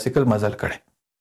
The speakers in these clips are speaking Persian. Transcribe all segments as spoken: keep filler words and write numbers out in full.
سیکل مزل کړي.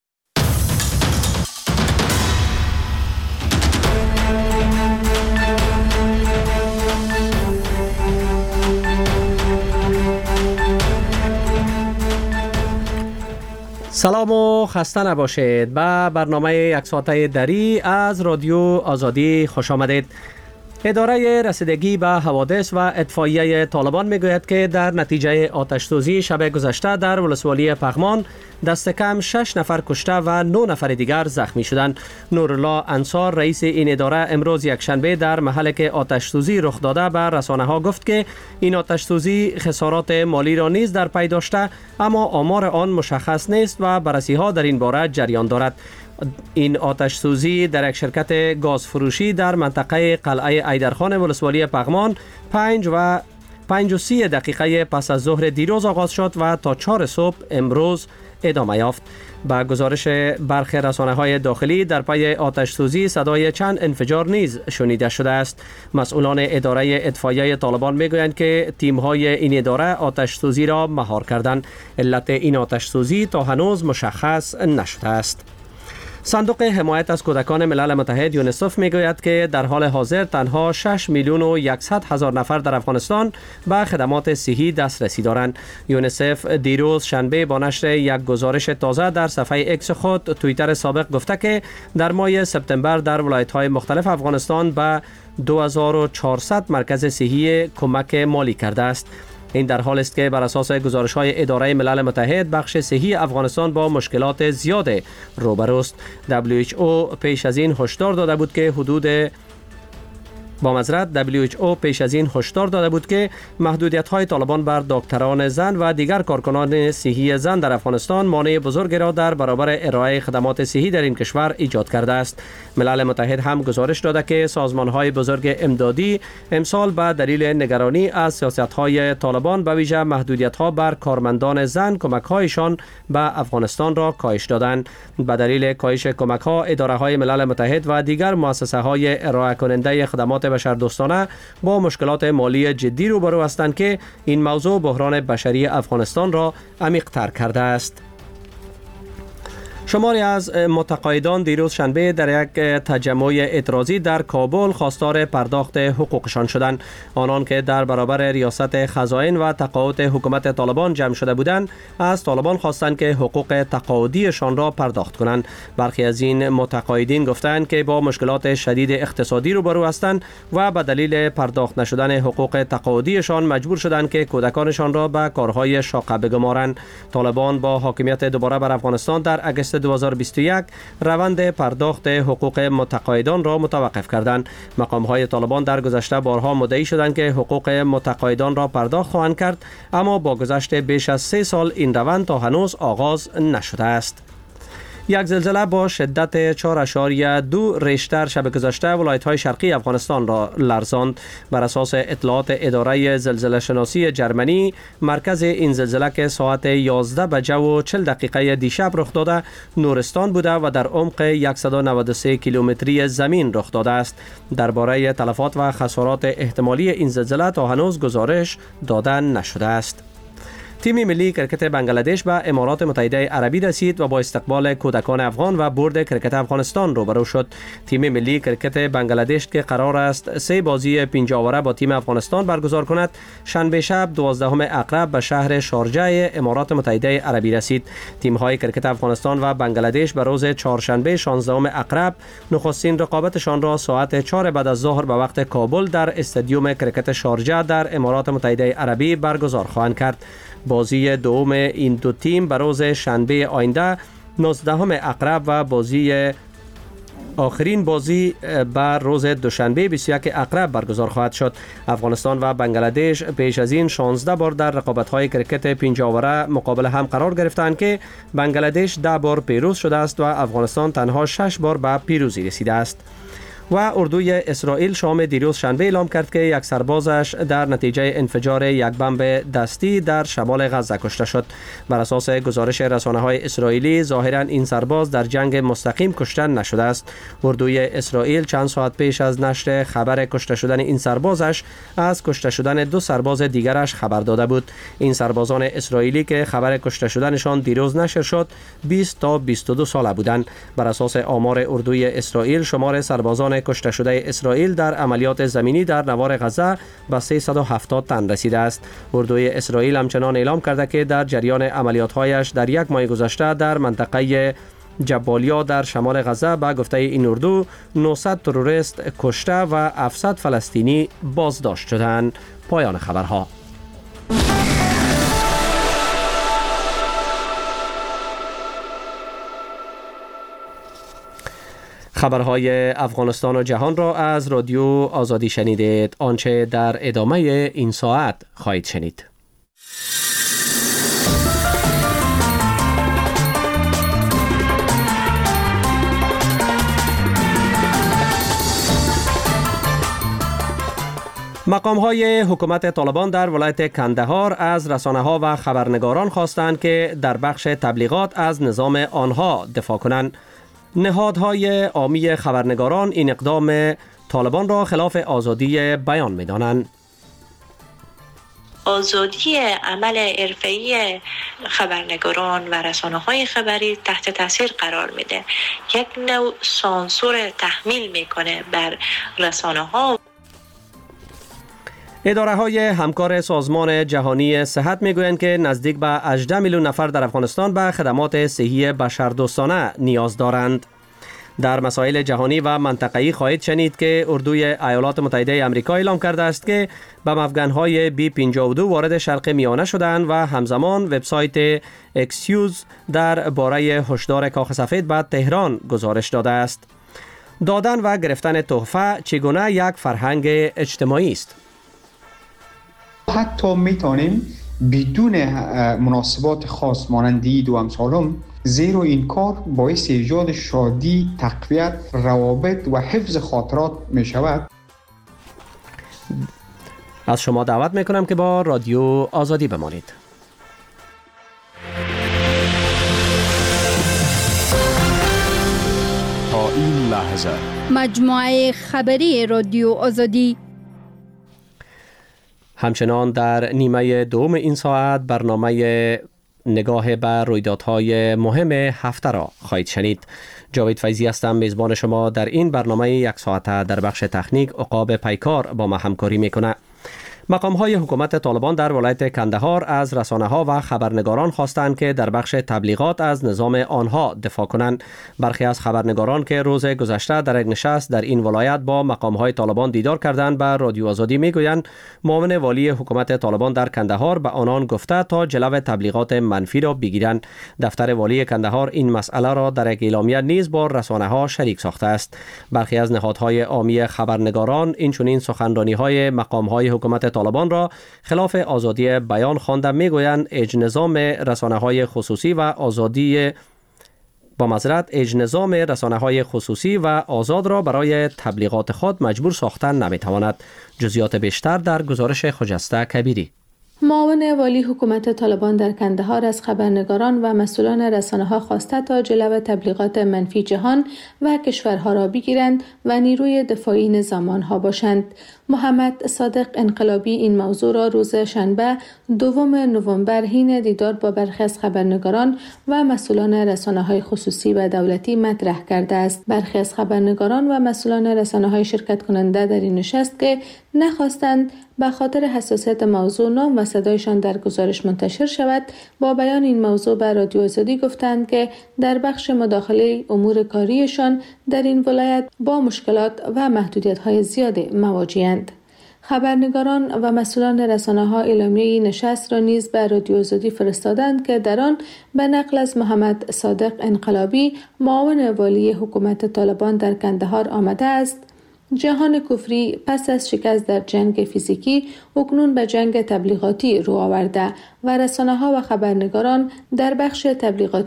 سلام و خسته نباشید. به برنامه یک ساعته دری از رادیو آزادی خوش آمدید. اداره رسیدگی به حوادث و اطفائیه طالبان میگوید که در نتیجه آتش سوزی شب گذشته در ولسوالی پغمان دست کم شش نفر کشته و نه نفر دیگر زخمی شدند. نورالله انصار رئیس این اداره امروز یکشنبه در محلی که آتش سوزی رخ داده به رسانه ها گفت که این آتش سوزی خسارات مالی را نیز در پی داشته، اما آمار آن مشخص نیست و بررسی ها در این باره جریان دارد. این آتش سوزی در یک شرکت گاز فروشی در منطقه قلعه ایدرخان ولسوالی پغمان پنج و پنج و سی دقیقه پس از ظهر دیروز آغاز شد و تا چهار صبح امروز ادامه یافت. با گزارش برخی رسانه‌های داخلی در پی آتش سوزی صدای چند انفجار نیز شنیده شده است. مسئولان اداره اطفائیه طالبان میگویند که تیم‌های این اداره آتش سوزی را مهار کردند. علت این آتش سوزی تا هنوز مشخص نشده است. صندوق حمایت از کودکان ملل متحد یونیسف میگوید که در حال حاضر تنها شش میلیون و صد هزار نفر در افغانستان به خدمات صحی دسترسی دارند. یونیسف دیروز شنبه با نشر یک گزارش تازه در صفحه اکس خود توییتر سابق گفته که در ماه سپتامبر در ولایت‌های مختلف افغانستان به دو هزار و چهارصد مرکز صحی کمک مالی کرده است. این در حال است که بر اساس گزارش‌های اداره ملل متحد بخش صحی افغانستان با مشکلات زیاد روبروست. دبلیو اچ او پیش از این هشدار داده بود که حدود با معذرت دبلیو اچ او پیش از این هشدار داده بود که محدودیت‌های طالبان بر دکتران زن و دیگر کارکنان صحی زن در افغانستان مانع بزرگی را در برابر ارائه خدمات صحی در این کشور ایجاد کرده است. ملل متحد هم گزارش داده که سازمان‌های بزرگ امدادی امسال به دلیل نگرانی از سیاست‌های طالبان به ویژه محدودیت‌ها بر کارمندان زن کمک‌هایشان به افغانستان را کاهش دادند. به دلیل کاهش کمک‌ها اداره‌های ملل متحد و دیگر مؤسسه‌های ارائه کننده خدمات بشردوستانه با مشکلات مالی جدی روبرو هستند که این موضوع بحران بشری افغانستان را عمیق‌تر کرده است. شماری از متقاعدان دیروز شنبه در یک تجمع اعتراضی در کابل خواستار پرداخت حقوقشان شدند. آنان که در برابر ریاست خزائن و تقاعد حکومت طالبان جمع شده بودند از طالبان خواستند که حقوق تقاعدیشان را پرداخت کنند. برخی از این متقاعدین گفتند که با مشکلات شدید اقتصادی روبرو هستند و به دلیل پرداخت نشدن حقوق تقاعدیشان مجبور شدند که کودکانشان را به کارهای شاقه بگمارند. طالبان با حاکمیت دوباره بر افغانستان در اگست دو هزار و بیست و یک روند پرداخت حقوق متقاعدان را متوقف کردند. مقام‌های طالبان در گذشته بارها مدعی شدند که حقوق متقاعدان را پرداخت خواهند کرد، اما با گذشت بیش از سه سال این روند تا هنوز آغاز نشده است. یک زلزله با شدت چهار اشاریه دو ریشتر شب گذشته ولایت‌های شرقی افغانستان را لرزاند. بر اساس اطلاعات اداره زلزله شناسی جرمنی، مرکز این زلزله که ساعت یازده بجه و چهل دقیقه دیشب رخ داده نورستان بوده و در عمق صد و نود و سه کیلومتری زمین رخ داده است. درباره تلفات و خسارات احتمالی این زلزله تا هنوز گزارش داده نشده است. تیم ملی کرکت بنگلادش به امارات متحده عربی رسید و با استقبال کودکان افغان و برد کرکت افغانستان روبرو شد. تیم ملی کرکت بنگلادش که قرار است سه بازی پنجاوره با تیم افغانستان برگزار کند، شنبه شب دوازدهم اکتبر به شهر شارجه امارات متحده عربی رسید. تیم‌های کرکت افغانستان و بنگلادش به روز چهارشنبه شانزدهم اکتبر نخستین رقابتشان را ساعت چهار بعد از ظهر به وقت کابل در استادیوم کرکت شارجه در امارات متحده عربی برگزار خواهند کرد. بازی دوم این دو تیم به روز شنبه آینده نوزدهم اکتبر و بازی آخرین بازی بر روز دوشنبه بیست و یک اکتبر برگزار خواهد شد. افغانستان و بنگلادش پیش از این شانزده بار در رقابت‌های کرکت پنجاوره مقابل هم قرار گرفتند که بنگلادش ده بار پیروز شده است و افغانستان تنها شش بار به پیروزی رسیده است. و اردوی اسرائیل شام دیروز شنبه اعلام کرد که یک سربازش در نتیجه انفجار یک بمب دستی در شمال غزه کشته شد. بر اساس گزارش رسانه‌های اسرائیلی ظاهراً این سرباز در جنگ مستقیم کشته نشده است. اردوی اسرائیل چند ساعت پیش از نشر خبر کشته شدن این سربازش از کشته شدن دو سرباز دیگرش خبر داده بود. این سربازان اسرائیلی که خبر کشته شدنشان دیروز نشر شد بیست تا بیست و دو ساله بودند. بر اساس آمار اردوی اسرائیل شمار سربازان کشته شده اسرائیل در عملیات زمینی در نوار غزه به سیصد و هفتاد تن رسیده است. اردوی اسرائیل همچنان اعلام کرده که در جریان عملیات‌هایش در یک ماه گذشته در منطقه جبالیا در شمال غزه به گفته این اردو نهصد تروریست کشته و هفتصد فلسطینی بازداشت شدند. پایان خبرها. خبرهای افغانستان و جهان را از رادیو آزادی شنیدید. آنچه در ادامه این ساعت خواهید شنید. مقام‌های حکومت طالبان در ولایت کندهار از رسانه‌ها و خبرنگاران خواستند که در بخش تبلیغات از نظام آنها دفاع کنند. نهادهای عامی خبرنگاران این اقدام طالبان را خلاف آزادی بیان می‌دانند. آزادی عمل حرفه‌ای خبرنگاران و رسانه‌های خبری تحت تاثیر قرار میده. یک نوع سانسور تحمیل میکنه بر رسانه‌ها. اداره های همکار سازمان جهانی صحت میگویند که نزدیک به هجده میلیون نفر در افغانستان به خدمات صحی بشردوستانه نیاز دارند. در مسائل جهانی و منطقه‌ای خواهید شنید که اردوی ایالات متحده آمریکا اعلام کرده است که به افغان‌های بی پنجاه و دو وارد شرق میانه شدند و همزمان وبسایت اکسیوز در باره هشدار کاخ سفید به تهران گزارش داده است. دادن و گرفتن تحفه چگونه یک فرهنگ اجتماعی است؟ حتی میتونیم بدون مناسبات خاص مانند عید و امثالم، زیرا این کار باعث ایجاد شادی، تقویت، روابط و حفظ خاطرات می شود. از شما دعوت میکنم که با رادیو آزادی بمانید. تا این لحظه مجموعه خبری رادیو آزادی. همچنان در نیمه دوم این ساعت برنامه نگاه به رویدادهای مهم هفته را خواهید شنید. جاوید فیضی هستم، میزبان شما در این برنامه یک ساعته. در بخش تکنیک عقاب پیکار با ما همکاری میکنه. مقام‌های حکومت طالبان در ولایت کندهار از رسانه‌ها و خبرنگاران خواستند که در بخش تبلیغات از نظام آنها دفاع کنند. برخی از خبرنگاران که روز گذشته در یک نشست در این ولایت با مقام‌های طالبان دیدار کردند به رادیو آزادی میگویند معاون والی حکومت طالبان در کندهار به آنان گفته تا جلو تبلیغات منفی را بگیرند. دفتر والی کندهار این مسئله را در یک اعلامیه نیز با رسانه‌ها شریک ساخته است. برخی از نهادهای عامی خبرنگاران اینچنین سخنرانی‌های مقام‌های حکومت طالبان را خلاف آزادی بیان خوانده میگویند اجنظام رسانه‌های خصوصی و آزادی با معذرت اجنظام رسانه‌های خصوصی و آزاد را برای تبلیغات خود مجبور ساختن نمیتواند. جزئیات بیشتر در گزارش خجسته کبیری. معاون والی حکومت طالبان در کندهار از خبرنگاران و مسئولان رسانه‌ها خواسته تا جلو تبلیغات منفی جهان و کشورها را بگیرند و نیروی دفاعی نظام آنها باشند. محمد صادق انقلابی این موضوع را روز شنبه دوم نوامبر حین دیدار با برخی از خبرنگاران و مسئولان رسانه‌های خصوصی و دولتی مطرح کرده است. برخی از خبرنگاران و مسئولان رسانه‌های شرکت کننده در این نشست که نخواستند به خاطر حساسیت موضوع نام و صدایشان در گزارش منتشر شود، با بیان این موضوع به رادیو آزادی گفتند که در بخش مداخله امور کاریشان در این ولایت با مشکلات و محدودیت‌های زیاد مواجه‌اند. خبرنگاران و مسئولان رسانه‌ها اعلامیه نشست را نیز به رادیو آزادی فرستادند که در آن به نقل از محمد صادق انقلابی معاون والی حکومت طالبان در کندهار آمده است: جهان کفری پس از شکست در جنگ فیزیکی اکنون به جنگ تبلیغاتی رو آورده و رسانه‌ها و خبرنگاران در بخش تبلیغاتی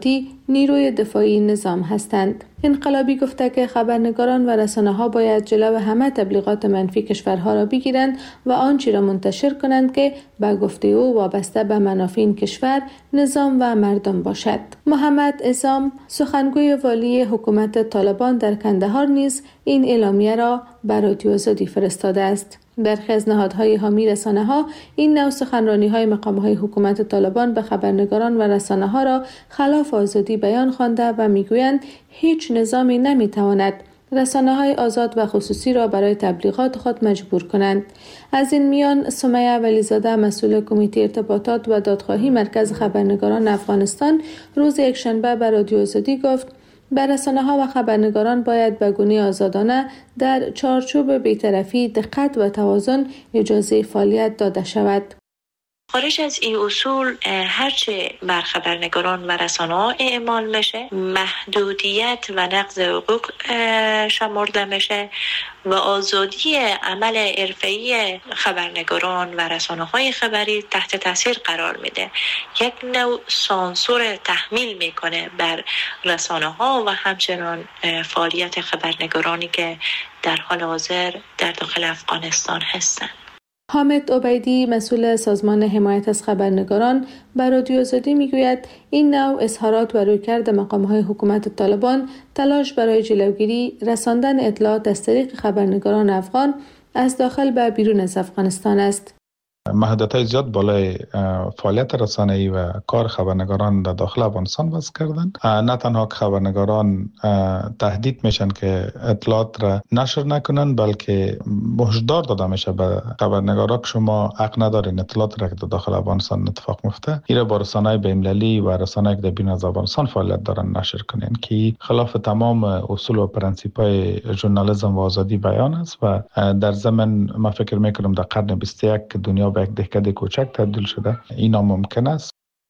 نیروی دفاعی نظام هستند. انقلابی گفته که خبرنگاران و رسانه‌ها باید جلو همه تبلیغات منفی کشورها را بگیرند و آنچه را منتشر کنند که به گفته او وابسته به منافع این کشور، نظام و مردم باشد. محمد عصام، سخنگوی والی حکومت طالبان در کندهار، نیز این اعلامیه را به رادیو آزادی فرستاده است. برخی از نهادهای حامی رسانه‌ها این نوع سخنرانی‌های مقام‌های حکومت طالبان به خبرنگاران و رسانه‌ها را خلاف آزادی بیان خوانده و می‌گویند هیچ نظامی نمی‌تواند رسانه‌های آزاد و خصوصی را برای تبلیغات خود مجبور کنند. از این میان سمیه ولیزاده، مسئول کمیته ارتباطات و دادخواهی مرکز خبرنگاران افغانستان، روز یکشنبه به رادیو آزادی گفت بر رسانه‌ها و خبرنگاران باید به گونه آزادانه در چارچوب بی‌طرفی، دقت و توازن اجازه فعالیت داده شود. خارج از این اصول هرچه بر خبرنگاران و رسانه‌ها اعمال میشه محدودیت و نقض حقوق شمرده میشه و آزادی عمل حرفه‌ای خبرنگاران و رسانه‌های خبری تحت تاثیر قرار میده. یک نوع سانسور تحمیل میکنه بر رسانه‌ها و همچنان فعالیت خبرنگارانی که در حال حاضر در داخل افغانستان هستند. حامد عبیدی، مسئول سازمان حمایت از خبرنگاران، به رادیو آزادی میگوید این نوع اظهارات و رویکرد مقام‌های حکومت طالبان تلاش برای جلوگیری رساندن اطلاعات از طریق خبرنگاران افغان از داخل به بیرون از افغانستان است. محدودیت‌های زیاد بالای فعالیت رسانه‌ای و کار خبرنگاران در داخل افغانستان وضع کردند. نه تنها خبرنگاران تهدید میشن که اطلاعات را نشر نکنند، بلکه هشدار داده میشه به خبرنگارا که شما حق ندارین اطلاعات را که در داخل افغانستان اتفاق میفته ایره با رسانه‌های بین‌المللی و رسانه‌ای که در بیرون از افغانستان فعالیت دارن نشر کنین، که خلاف تمام اصول و پرنسیپ‌های ژورنالیسم و آزادی بیان است و در ضمن ما فکر میکنم در قرن بیست و یک که دنیا به یک دهکده کوچک تبدیل شده این ناممکن است.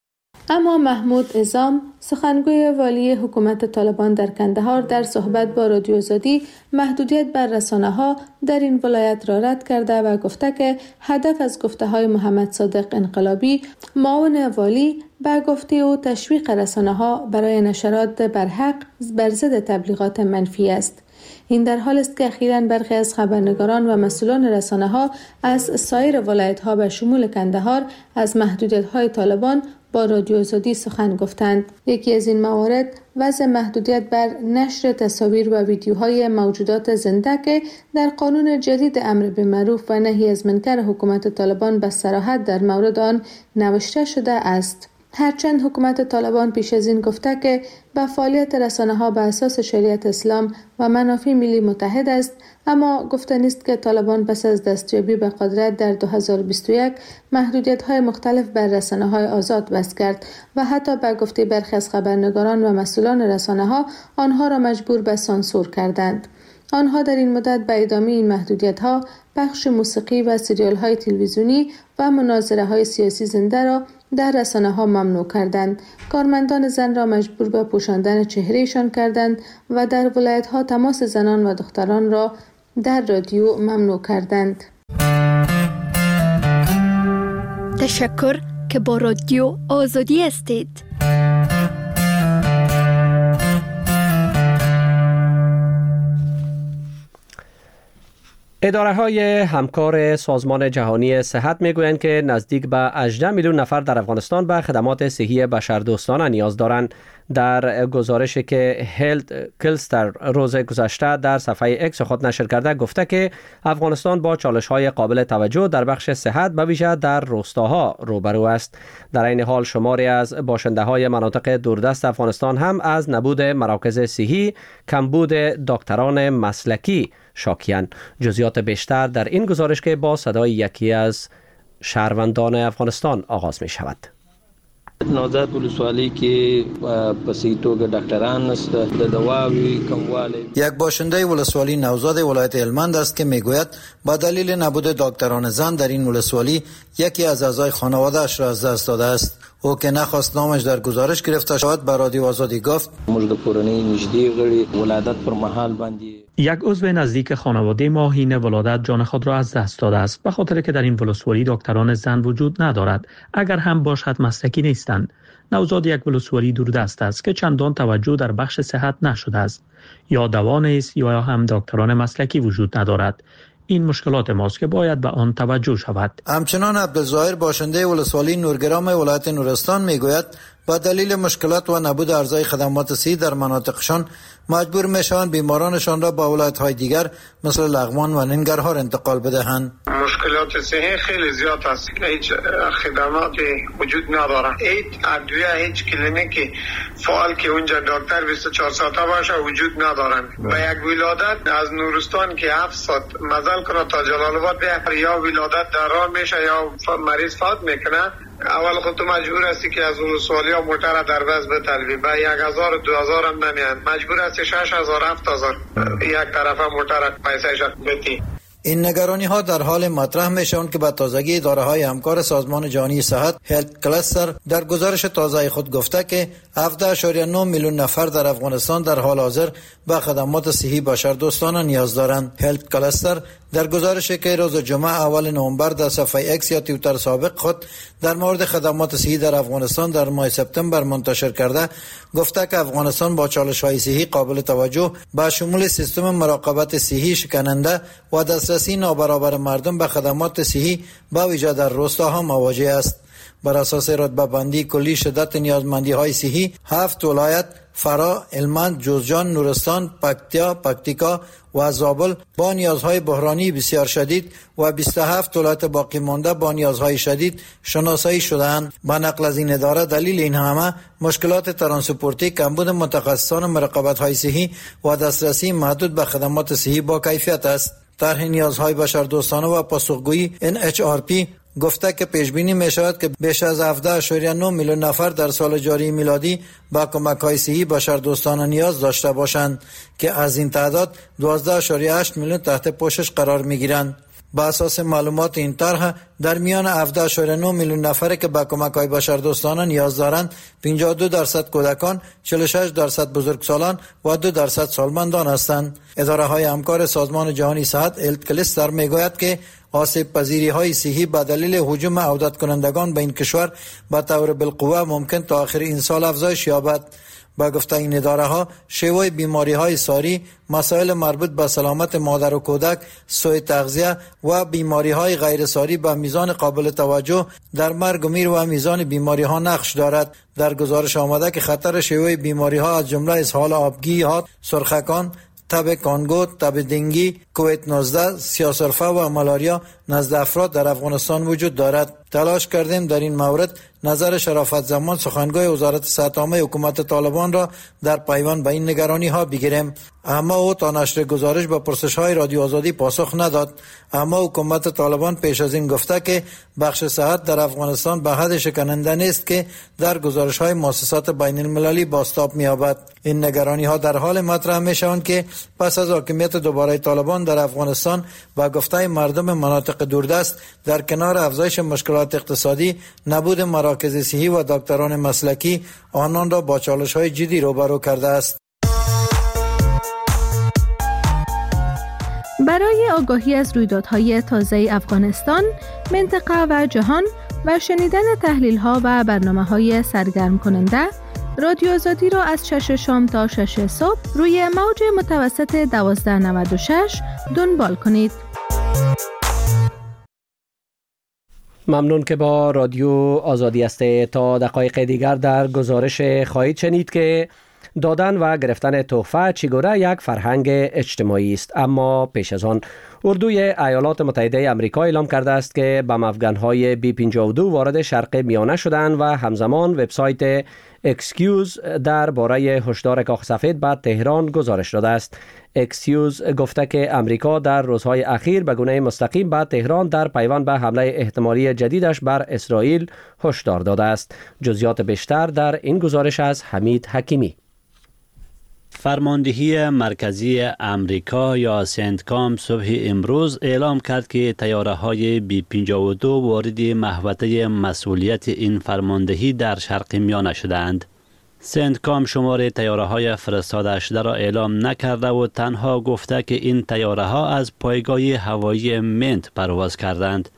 اما محمود عصام، سخنگوی والی حکومت طالبان در کندهار، در صحبت با رادیو آزادی محدودیت بر رسانه‌ها در این ولایت را رد کرده و گفته که هدف از گفته‌های محمد صادق انقلابی، معاون والی، به گفته او تشویق رسانه‌ها برای نشرات برحق بر ضد تبلیغات منفی است. این در حال است که اخیراً برخی از خبرنگاران و مسئولان رسانه‌ها از سایر ولایت‌ها به شمول کندهار از محدودیت‌های طالبان با رادیو آزادی سخن گفتند. یکی از این موارد وضع محدودیت بر نشر تصاویر و ویدیوهای موجودات زنده که در قانون جدید امر بالمعروف و نهی از منکر حکومت طالبان به صراحت در مورد آن نوشته شده است. هرچند حکومت طالبان پیش از این گفته که به فعالیت رسانه‌ها به اساس شریعت اسلام و منافع ملی متحد است، اما گفته نیست که طالبان پس از دستیابی به قدرت در دو هزار و بیست و یک محدودیت‌های مختلف بر رسانه‌های آزاد وضع کرد و حتی به گفته برخی از خبرنگاران و مسئولان رسانه‌ها آنها را مجبور به سانسور کردند. آنها در این مدت به ادامه این محدودیت‌ها پخش موسیقی و سریال‌های تلویزیونی و مناظره‌های سیاسی زنده را در رسانه‌ها ممنوع کردند. کارمندان زن را مجبور به پوشاندن چهرهشان کردند و در ولایت‌ها تماس زنان و دختران را در رادیو ممنوع کردند. تشکر که با رادیو آزادی هستید. اداره های همکار سازمان جهانی صحت میگویند که نزدیک به هجده میلیون نفر در افغانستان به خدمات صحی بشردوستانه نیاز دارند. در گزارشی که هلت کلستر روز گذشته در صفحه اکس خود نشر کرده گفته که افغانستان با چالش های قابل توجه در بخش صحت به ویژه در روستاها روبرو است. در این حال شماری از باشنده های مناطق دوردست افغانستان هم از نبود مراکز صحی، کمبود دکتران مسلکی شاکیان. جزئیات بیشتر در این گزارش که با صدای یکی از شهروندان افغانستان آغاز می شود. نوزاد ولسوالی که پسې توګه ډاکټران نشته د دواوی کموالی. یک باشنده ولسوالی نوزاد ولایت هلمند است که میگوید با دلیل نبود دکتران زن در این ولسوالی یکی از اعضای خانواده‌اش را از دست داده است. او که نخواست نامش در گزارش گرفته شود به رادیو آزادی گفت موږ د کورنۍ نږدې غړي ولادت پر مهال باندې یک عضو نزدیک خانواده ما حین ولادت جان خود را از دست داده است به خاطر که در این ولسوالی دکتران زن وجود ندارد. اگر هم باشد مسلکی نیستند. نوزاد یک ولسوالی دوردست است که چندان توجه در بخش صحت نشده است. یا دوا نیست یا هم دکتران مسلکی وجود ندارد. این مشکلات ماست که باید به آن توجه شود. همچنان عبدالظاهر باشنده ولسوالی نورگرام ولایت نورستان میگوید با دلیل مشکلات و نبود ارزهای خدمات صحی در مناطقشان مجبور میشوند بیمارانشان را به ولایت‌های دیگر مثل لغمان و ننگرهار انتقال بدهند. مشکلات صحی خیلی زیاد است. هیچ خدمات وجود نداره. هیچ ادویه، هیچ کلینیکی فعال که اونجا دکتر بیست و چهار ساعته باشه وجود ندارن. به یک ولادت از نورستان که هفت ساعت مزل کنه تا جلال آباد بیاد، یا ولادت در راه میشه یا مریض فوت میکنه، اول خود تو مجبور هستی که از ولسوالی ها موتر در بس بتلوی به یک هزار دو هزار هم نمیان، مجبور هستی شش هزار هفت هزار یک طرف موتر پیسه شد بتی. این نگرانی ها در حال مطرح می شوند که به تازگی اداره های همکار سازمان جهانی صحت هلت کلستر در گزارش تازه خود گفته که هفده اشاریه نه میلیون نفر در افغانستان در حال حاضر به خدمات صحی بشردوستانه نیاز دارند. هلت کلستر در گزارشی که روز جمعه اول نوامبر در صفحه اکس یا توییتر سابق خود در مورد خدمات صحی در افغانستان در ماه سپتامبر منتشر کرده گفته که افغانستان با چالش‌های صحی قابل توجه به شمول سیستم مراقبت صحی شکننده و دسترسی نابرابر مردم به خدمات صحی به ویژه در روستاها مواجه است. بر اساس رتبه بندی کلی شدت نیازمندی های صحی، هفت ولایت فرا، هلمند، جوزجان، نورستان، پکتیا، پکتیکا و زابل با نیازهای بحرانی بسیار شدید و بیست و هفت ولایت باقی مانده با نیازهای شدید شناسایی شده‌اند. به نقل از این اداره دلیل این همه مشکلات ترانسپورتی، کمبود متخصصان مراقبت‌های صحی و دسترسی محدود به خدمات صحی با کیفیت است. طرح نیازهای بشردوستانه و پاسخگویی ان اچ آر پی گفته که پیش بینی می شود که بیش از هفده اشاریه نه میلیون نفر در سال جاری میلادی با کمک‌های صحی بشردوستانه نیاز داشته باشند که از این تعداد دوازده اشاریه هشت میلیون تحت پوشش قرار می‌گیرند. با اساس معلومات این طرح در میان هفده اشاریه نه میلیون نفر که به کمک‌های بشردوستانه نیاز دارند، پنجاه و دو درصد کودکان، چهل و شش درصد بزرگسالان و دو درصد سالمندان هستند. اداره‌های همکار سازمان جهانی صحت هلت کلستر میگوید که آسیب پذیری های صحی به دلیل هجوم عودت کنندگان به این کشور به طور بالقوه ممکن تا آخر این سال افزایش یابد. با گفته این اداره ها شیوع بیماری های ساری، مسائل مربوط به سلامت مادر و کودک، سوء تغذیه و بیماری های غیر ساری به میزان قابل توجه در مرگ و میر و میزان بیماری ها نقش دارد. در گزارش آمده که خطر شیوع بیماری ها از جمله اسهال آبگی ها، سرخکان، تب کانگو، تب دنگی، کووید نوزده، سیاه‌سرفه و مالاریا نزد افراد در افغانستان وجود دارد. تلاش کردیم در این مورد نظر شرافت زمان سخنگوی وزارت صحت عامه حکومت طالبان را در پیوند به این نگرانی ها بگیریم، اما او تا نشر گزارش به پرسش های رادیو آزادی پاسخ نداد. اما حکومت طالبان پیش از این گفته که بخش صحت در افغانستان به حد شکننده نیست که در گزارش های مؤسسات بین المللی بازتاب می‌یابد. این نگرانی ها در حال مطرح می‌شوند که پس از حاکمیت دوباره طالبان در افغانستان و گفته مردم مناطق دوردست در کنار افزایش مشکلات اقتصادی، نبود مراکز صحی و دکتران مسلکی آنان را با چالش‌های جدی روبرو کرده است. برای آگاهی از رویدادهای تازه افغانستان، منطقه و جهان و شنیدن تحلیل‌ها و برنامه‌های سرگرم کننده، رادیو آزادی را از شش شام تا شش صبح روی موج متوسط دوازده نود و شش دنبال کنید. ممنون که با رادیو آزادی هستید. تا دقایق دیگر در گزارش خواهید شنید که دادن و گرفتن تحفه چگونه یک فرهنگ اجتماعی است. اما پیش از آن اردوی ایالات متحده آمریکا اعلام کرده است که بم افغان‌های بی پنجاه و دو وارد شرق میانه شدند و همزمان وبسایت اکسکیوز در باره هشدار کاخ سفید به تهران گزارش داده است. اکسکیوز گفته که امریکا در روزهای اخیر به گونه مستقیم به تهران در پیوند به حمله احتمالی جدیدش بر اسرائیل هشدار داده است. جزئیات بیشتر در این گزارش از حمید حکیمی. فرماندهی مرکزی امریکا یا سنتکام صبح امروز اعلام کرد که طیاره‌های بی پنجاه و دو وارد محوطه مسئولیت این فرماندهی در شرق میانه شدند. سنتکام شمار طیاره‌های فرستاده شده را اعلام نکرده و تنها گفته که این طیاره‌ها از پایگاه هوایی منت پرواز کردند.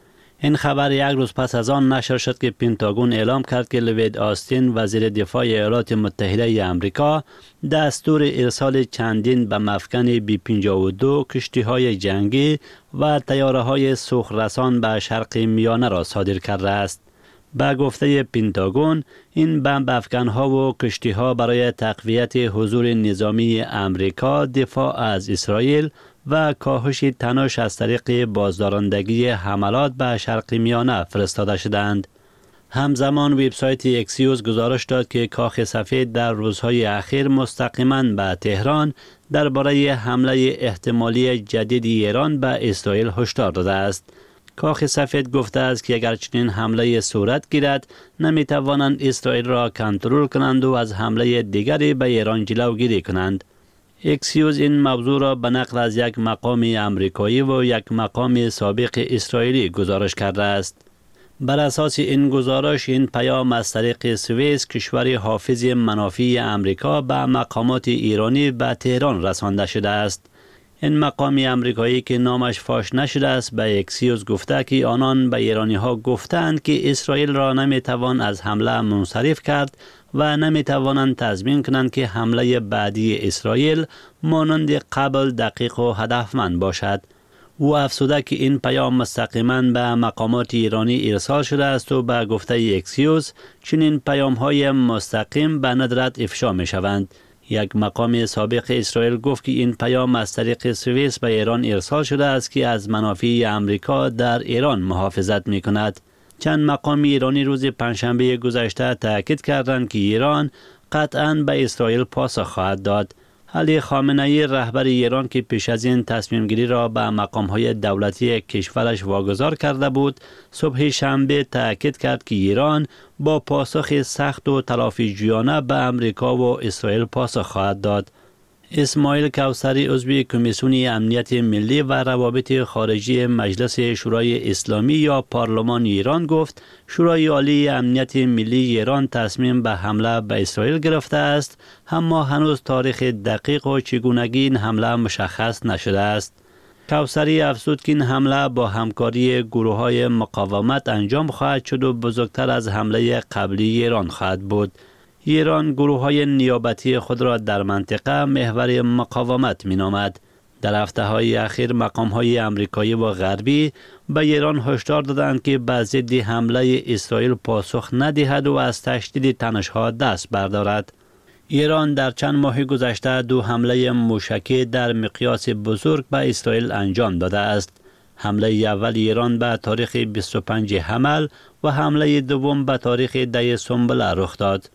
این خبر یک روز پس از آن نشر شد که پنتاگون اعلام کرد که لوید آستین وزیر دفاع ایالات متحده ای آمریکا دستور ارسال چندین به مفکن بی پنجاه و دو کشتی‌های جنگی و طیاره‌های سوخرسان به شرق میانه را صادر کرده است. به گفته پنتاگون، این بمب افکن‌ها و کشتی‌ها برای تقویت حضور نظامی آمریکا، دفاع از اسرائیل و کاهش تنش از طریق بازدارندگی حملات به شرق میانه فرستاده شدند. همزمان وبسایت اکسیوس گزارش داد که کاخ سفید در روزهای اخیر مستقیما به تهران درباره حمله احتمالی جدید ایران به اسرائیل هشدار داده است. کاخ سفید گفته است که اگر چنین حمله صورت گیرد نمی توانند اسرائیل را کنترل کنند و از حمله دیگری به ایران جلوگیری کنند. اکسیوس این موضوع را به نقل از یک مقام آمریکایی و یک مقام سابق اسرائیلی گزارش کرده است. بر اساس این گزارش، این پیام از طریق سوئیس، کشور حافظ منافع آمریکا، به مقامات ایرانی به تهران رسانده شده است. این مقام آمریکایی که نامش فاش نشده است به اکسیوس گفته که آنان به ایرانی ها گفتند که اسرائیل را نمی توان از حمله منصرف کرد و نمی توانند تضمین کنند که حمله بعدی اسرائیل مانند قبل دقیق و هدفمند باشد. او افزوده که این پیام مستقیما به مقامات ایرانی ارسال شده است و به گفته اکسیوس چنین پیام های مستقیم به ندرت افشا می شوند. یک مقام سابق اسرائیل گفت که این پیام از طریق سوئیس به ایران ارسال شده است که از منافع آمریکا در ایران محافظت می کند. چند مقام ایرانی روز پنجشنبه گذشته تاکید کردند که ایران قطعاً به اسرائیل پاسخ خواهد داد. علی خامنه‌ای رهبر ایران که پیش از این تصمیم گیری را به مقام‌های دولتی کشورش واگذار کرده بود، صبح شنبه تاکید کرد که ایران با پاسخ سخت و تلافی‌جویانه به امریکا و اسرائیل پاسخ خواهد داد. اسماعیل کوثری عضو کمیسیون امنیت ملی و روابط خارجی مجلس شورای اسلامی یا پارلمان ایران گفت شورای عالی امنیت ملی ایران تصمیم به حمله به اسرائیل گرفته است، اما هنوز تاریخ دقیق و چگونگی این حمله مشخص نشده است. کوثری افزود که این حمله با همکاری گروه‌های مقاومت انجام خواهد شد و بزرگتر از حمله قبلی ایران خواهد بود. ایران گروه‌های نیابتی خود را در منطقه محور مقاومت می‌نامد. در هفته‌های اخیر مقام‌های آمریکایی و غربی به ایران هشدار دادند که به ضد حمله اسرائیل پاسخ ندهد و از تشدید تنش‌ها دست بردارد. ایران در چند ماه گذشته دو حمله موشکی در مقیاس بزرگ به اسرائیل انجام داده است. حمله اول ایران به تاریخ بیست و پنج حمل و حمله دوم به تاریخ ده سنبله رخ داد.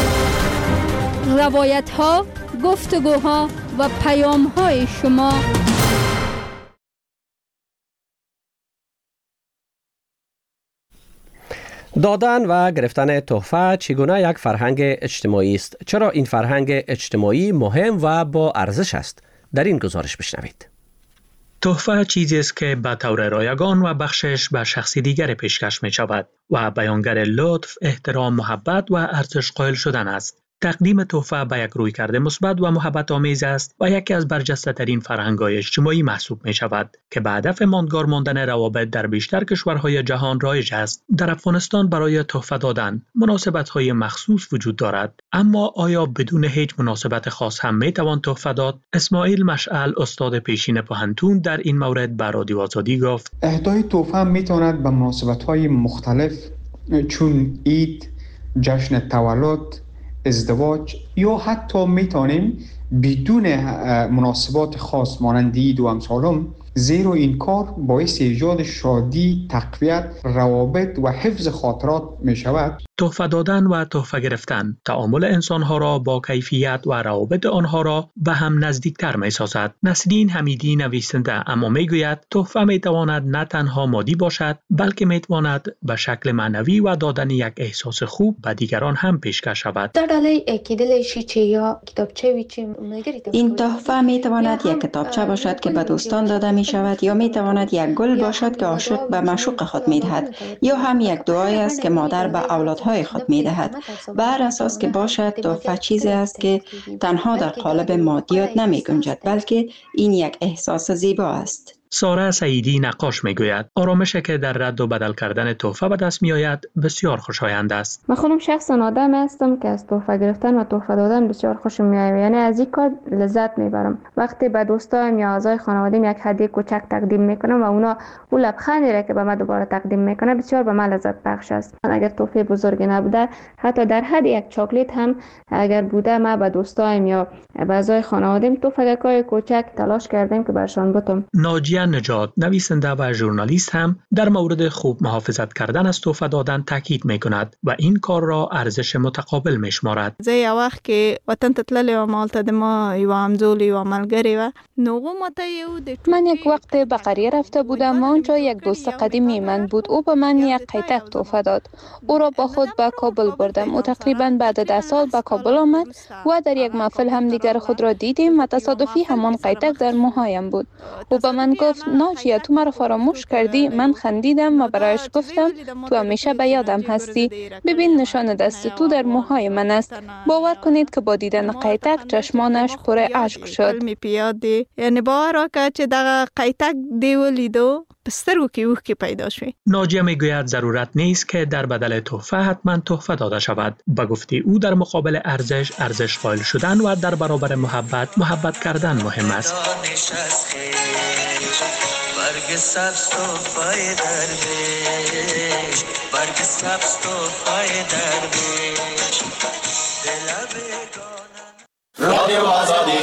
روایت ها، گفتگوها و پیام های شما دادن و گرفتن تحفه چگونه یک فرهنگ اجتماعی است؟ چرا این فرهنگ اجتماعی مهم و با ارزش است؟ در این گزارش بشنوید. تحفه چیزی است که به طور رایگان و بخشش به شخص دیگر پیشکش می شود و بیانگر لطف، احترام، محبت و ارزش قائل شدن است. تقدیم تحفه به یک رویکرد مثبت و محبت آمیز است و یکی از برجسته ترین فرهنگ‌های اجتماعی محسوب می شود که به هدف ماندگار ماندن روابط در بیشتر کشورهای جهان رایج است. در افغانستان برای تحفه دادن مناسبت‌های مخصوص وجود دارد، اما آیا بدون هیچ مناسبت خاص هم می توان تحفه داد؟ اسماعیل مشعل، استاد پیشین پوهنتون، در این مورد به رادیو آزادی گفت: اهدای تحفه می تواند به مناسبت‌های مختلف چون عید، جشن تولد، ازدواج یا حتی میتونیم بدون مناسبات خاص مانند عید و امثالم، زیرا این کار باعث ایجاد شادی، تقویت، روابط و حفظ خاطرات می شود. تحفه دادن و تحفه گرفتن تعامل انسانها را با کیفیت و روابط آنها را به هم نزدیکتر می سازد. نسرین حمیدی نویسنده اما می گوید تحفه می تواند نه تنها مادی باشد، بلکه می تواند به شکل معنوی و دادن یک احساس خوب به دیگران هم پیشکش شود. این تحفه می تواند یک کتابچه باشد که به دوستان داده می شود، یا می تواند یک گل باشد که عاشق به معشوق خود می دهد، یا هم یک دعایی است که مادر به اولادهای خود می دهد. بر اساس که باشد، تحفه چیزی است که تنها در قالب مادیات نمی گنجد، بلکه این یک احساس زیبا است. ساره سعیدی نقاش میگوید آرامشی که در رد و بدل کردن تحفه به دست میآید بسیار خوشایند است. من خودم شخصا آدم هستم که از تحفه گرفتن و تحفه دادن بسیار خوشم میاد، یعنی از این کار لذت میبرم. وقتی به دوستایم یا اعضای خانواده‌ام یک هدیه کوچک تقدیم میکنم و اونا اون لبخندی را که به من دوباره تقدیم میکنه بسیار به من لذت بخش است. اگر تحفه بزرگی نبوده، حتی در حد یک چاکلیت هم اگر بوده، من به دوستایم یا به اعضای خانواده‌ام تحفه‌های کوچک تلاش کردم که برشان بدم. ناجیه نجات، نویسنده و ژورنالیست، هم در مورد خوب محافظت کردن از تحفه دادن تاکید میکند و این کار را ارزش متقابل میشمارد. زه یو وخت کې وطن ته تللی وم، هلته د ما یوه همزول یوه ملګرې وه، نو هغو ماته یو د من یک وقت به قریه رفته بودم و آنجا یک دوست قدیمی من بود. او به من یک قیتک تحفه داد. او را با خود به کابل بردم. او تقریبا بعد ده سال به کابل آمد و در یک محفل هم دیگر خود را دیدیم و تصادفی همان قیتک در موهایم بود. او به من گفت ناجیه تو مرا فراموش کردی. من خندیدم و برایش گفتم تو همیشه به یادم هستی. ببین نشان دست تو در موهای من است. باور کنید که با دیدن قیتک چشمانش پر اشک شد. یعنی باور وکړه چې دغه قیتک دی ولیدو په سترګو کې اوښکې پیدا شوې. ناجیه میگوید ضرورت نیست که در بدل تحفه حتما تحفه داده شود. به گفته او در مقابل ارزش ارزش قائل شدن و در برابر محبت محبت کردن مهم است. برگ سبز تحفه درویش، برگ سبز تحفه درویش، دل بیگانه. رادیو آزادی.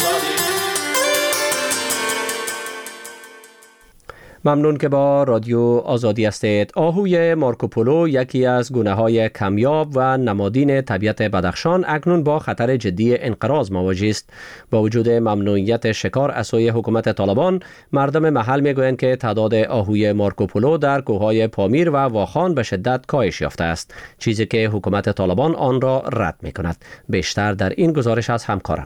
ممنون که با رادیو آزادی هستید. آهوی مارکوپولو یکی از گونه‌های کمیاب و نمادین طبیعت بدخشان اکنون با خطر جدی انقراض مواجه است. با وجود ممنوعیت شکار از سوی حکومت طالبان، مردم محل میگویند که تعداد آهوی مارکوپولو در کوههای پامیر و واخان به شدت کاهش یافته است، چیزی که حکومت طالبان آن را رد می‌کند. بیشتر در این گزارش از همکارم.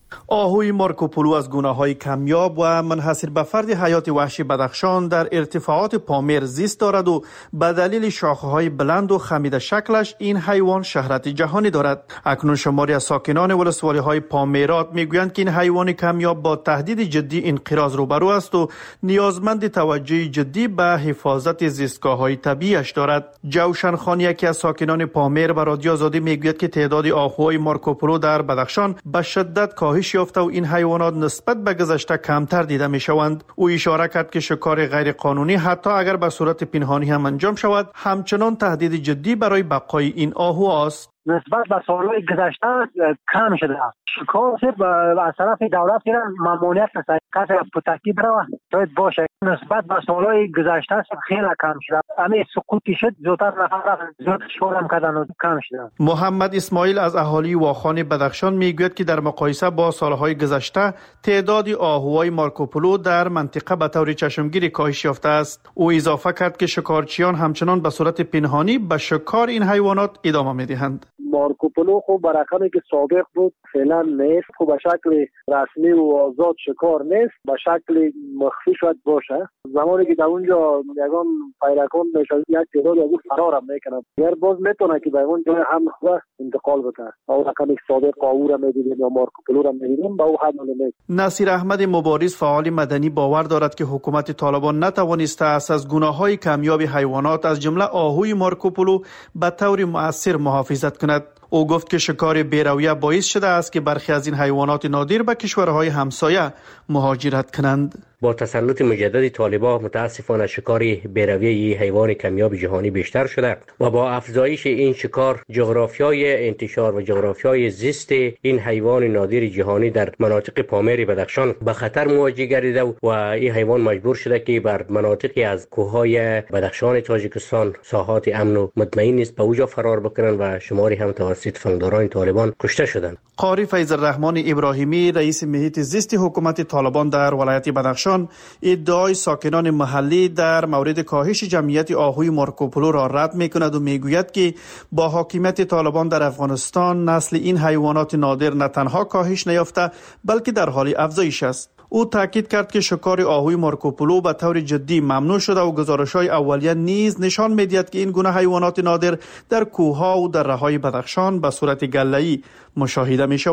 آهوی مارکوپولو از گونه‌های کمیاب و منحصر به فرد حیات وحشی بدخشان در ارتفاعات پامیر زیست دارد و به دلیل شاخه‌های بلند و خمیده شکلش این حیوان شهرت جهانی دارد. اکنون شماری از ساکنان ولسوالی‌های پامیرات میگویند که این حیوان کمیاب با تهدید جدی انقراض روبرو است و نیازمند توجه جدی به حفاظت زیستگاه‌های طبیعیش دارد. جوشن خان، یکی از ساکنان پامیر، به رادیو آزادی میگوید که تعداد آهوهای مارکوپولو در بدخشان به شدت کاهش یافته و این حیوانات نسبت به گذشته کمتر دیده می شوند. او اشاره کرد که شکار غیر قانونی حتی اگر به صورت پنهانی هم انجام شود، همچنان تهدید جدی برای بقای این آهو است. نسبت به سالهای گذشته کم شده. شکار صرف از طرف دولت که ممنوعیت است، کسی پتکی بروه باید باشه. نسبت به سالهای گذشته خیلی کم شده. همه سقوطی شد، زودتر نفر زود شکار هم کردن و کم شده. محمد اسماعیل از اهالی واخان بدخشان میگوید که در مقایسه با سالهای گذشته تعداد آهوهای مارکوپولو در منطقه به طور چشمگیری کاهش یافته است. او اضافه کرد که شکارچیان همچنان به صورت پنهانی به شکار این حیوانات ادامه میدهند. مارکوپولو خوب برقمی که سابق بود فعلا نیست. خوب به شکل رسمی و آزاد شکار نیست، به شکل مخفی شاید باشه. زمانی که در اونجا یگان پیرکان میشه یک تعداد از فرار هم میکنه، اگر باز میتونه که به اون جای هم خواه انتقال بده. او رقمی که سابق آهو را میدیدیم یا مارکوپولو را میدیدیم به او حد نیست. نصیر احمد مبارز، فعال مدنی، باور دارد که حکومت طالبان نتوانسته است از گونه‌های کمیاب حیوانات از جمله آهوی مارکوپولو به طور مؤثر محافظت کند. او گفت که شکار بی‌رویه باعث شده است که برخی از این حیوانات نادر به کشورهای همسایه مهاجرت کنند. با تسلط مجدد طالبان متاسفانه شکار بی‌رویه حیوان کمیاب جهانی بیشتر شده و با افزایش این شکار جغرافیای انتشار و جغرافیای زیست این حیوان نادر جهانی در مناطق پامیر بدخشان به خطر مواجه گردیده و این حیوان مجبور شده که بر مناطقی از کوههای بدخشان تاجیکستان ساحات امن و مطمئن نیست به اوجا فرار بکنند و شماری هم توسط فنگداران طالبان کشته شدند. قاری فیض الرحمن ابراهیمی، رئیس محیط زیست حکومت طالبان در ولایت بدخشان، ادعای ساکنان محلی در مورد کاهش جمعیت آهوی مارکوپولو را رد می‌کند و میگوید که با حاکمیت طالبان در افغانستان نسل این حیوانات نادر نه تنها کاهش نیافته بلکه در حال افزایش است. او تاکید کرد که شکار آهوی مارکوپولو به طور جدی ممنوع شده و گزارش‌های اولیه نیز نشان می‌دهد که این گونه حیوانات نادر در کوه‌ها و دره‌های بدخشان به صورت گله‌ای مشاهده می‌شود.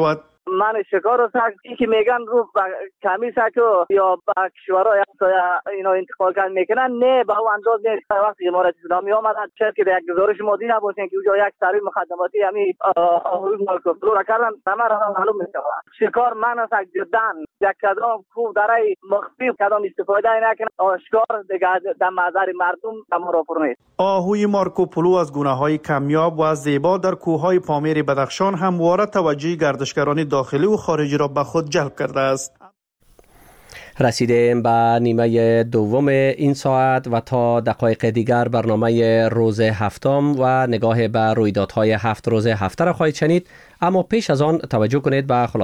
من شکار است که میگن رو کمی سکو یا با کشورهای اینا انتقال کردن میکنن، نه به اون انداز نیست. وقتی امارات اسلامی آمدن شاید که یک گزارش مادی نباشین که اونجا یک سری مخدماتی همین حقوق مالکو را کردن، همه را معلوم میشه. شکار من است جدا یک کدام خوب درای مخفی کدام استفاده نکنه، آشکار دیگه در نظر مردم تمام نیست. آهوی مارکوپولو از گونه‌های کمیاب و زیبا در کوههای پامیر بدخشان همواره توجه گردشگران داخلی و خارجی را به خود جلب کرده است. رسیدیم به نیمه دوم این ساعت و تا دقایق دیگر برنامه روز هفتم و نگاه به رویدادهای هفت روز هفته را خواهید شنید، اما پیش از آن توجه کنید به خلاصه